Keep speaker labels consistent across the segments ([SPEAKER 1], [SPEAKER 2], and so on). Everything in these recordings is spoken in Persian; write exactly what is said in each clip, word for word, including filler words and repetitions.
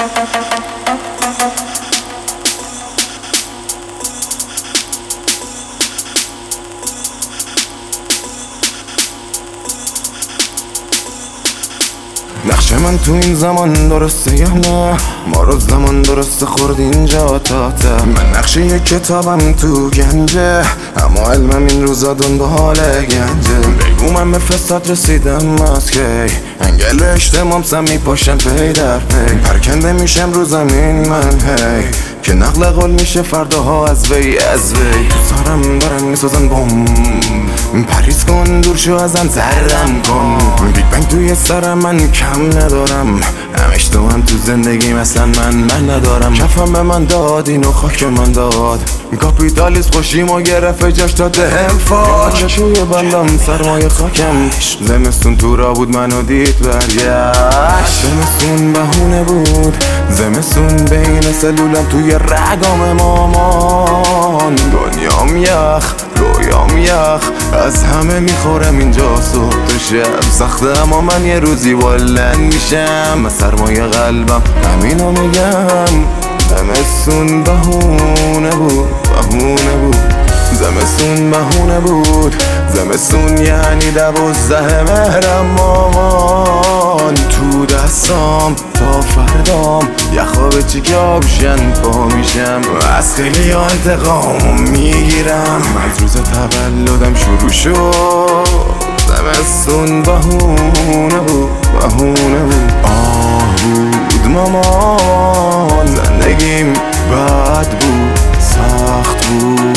[SPEAKER 1] نقش من تو این زمان درسته یا نه؟ ما رو زمان درسته خورد اینجا تا تا من نقش یک کتابم تو گنجه، اما علمم این روزا دنبال گنجه. بگو من به فساد رسیدم از کی؟ انگل اجتماعم سم میپاشم پی در پی، پرکنده میشم رو زمین من هی که نقل قول میشه فرداها از وی از وی. تو سرم دارن میسازن بوم، پریز کن دور شو ازم زردم کن. بیگ بنگ توی سرم من کم ندارم، همش تو هم تو زندگی مثلا من من ندارم. کفم به من داد اینو خاک من داد، کاپیتالیسم خوشیمو گرفت جاش داده هم فاک. توی بندم سرمایه خاکم، زمستون تو را بود منو دید برگشت. زمستون بهونه بود، زمستون بین سلولم توی رگام مامان. دنیام یخ رویام یخ، از همه میخورم اینجا صبح تا شب. سخته اما من یه روزی بلند میشم، سرمایه قلبم همینو میگم. زمستون بهونه بود بهونه بود، زمستون بهونه بود. زمستون یعنی دوازده مهرم مامان. تو دستام تا فردام یخا به چی آبشن پا میشم، از خیلی ها انتقام میگیرم. از روز تولدم شروع شد، زمستون بهونه بود بهونه بود. آه بود مامان، زندگیم بد بود سخت بود.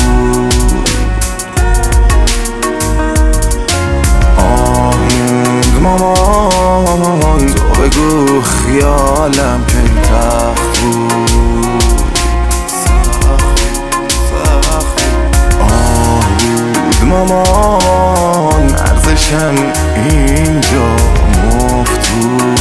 [SPEAKER 1] آه بود مامان، تو بگو خیالم کی تخت بود سخت سخت. آه بود مامان، ارزشم اینجا مفت بود.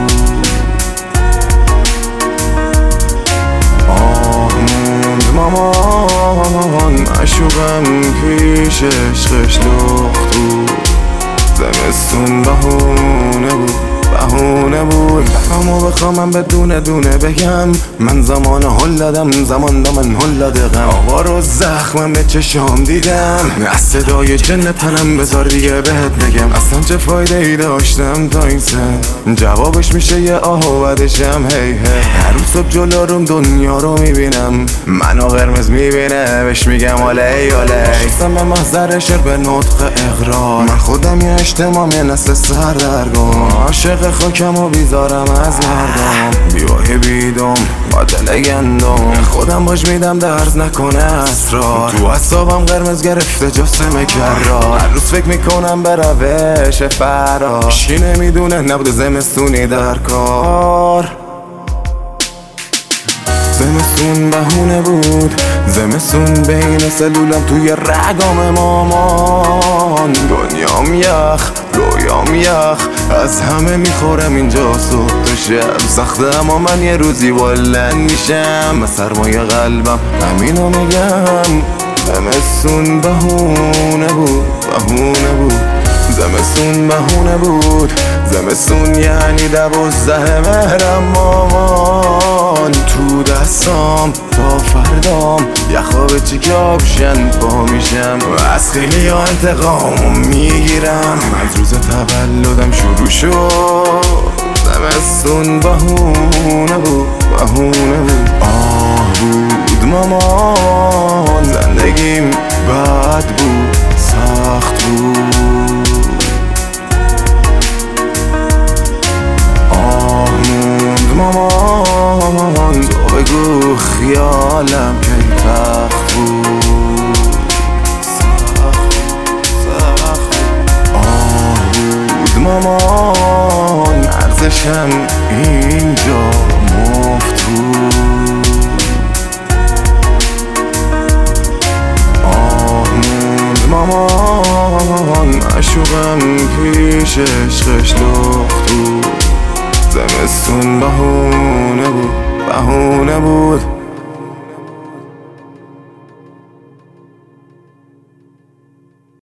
[SPEAKER 1] مامان معشوقم پیش عشقش لخت بود. زمستون بهونه بود بهونه بود. همو بخوام من بدونه دونه بگم، من زمان هل دادم زمان دا من هل داده غم. آقا رو زخمم به چشام دیدم، از صدای جن تنم بذار دیگه بهت بگم. اصلا چه فایده ای داشتم تا این سن، جوابش میشه یه آه و بعدشم هی هی. هر روز صبح جلو روم دنیا رو میبینم، منو قرمز میبینه بهش میگم آلی آلی. شستم به محضر شعر به نطق اقرار، من خودم یه اجتماع یه نسل سردرگم. عاشق خاکم و بیزارم از مردم، بیوه بیدم با دل گندم. خودم باش میدم درز نکنه اسرار، تو اعصابم قرمز گرفته جسم کرار. هر روز فکر میکنم به روش فرار، کی نمیدونه نبوده زمستونی در کار. زمستون بهونه بود، زمستون بین سلولم توی رگام مامان. دنیام یخ رویام یخ، از همه میخورم اینجا صبح تا شب. سخته اما من یه روزی بلند میشم، سرمایه قلبم همینو میگم. زمستون بهونه بود بهونه بود، زمستون بهونه بود. زمستون یعنی دوازده مهرم مامان. تو دستام تا فردام یخا به چی آبشن پا میشم، از خیلی ها انتقام میگیرم. از روز تولدم شروع شد، زمستون بهونه بود بهونه بود. آه بود مامان، زندگیم بد بود سخت بود. مامان تو بگو خیالم کی تخت بود سخت سخت. آه بود مامان، ارزشم اینجا مفت بود. آه بود مامان، معشوقم پیش عشقش لخت بود. زمستون بهونه بود بهونه بود.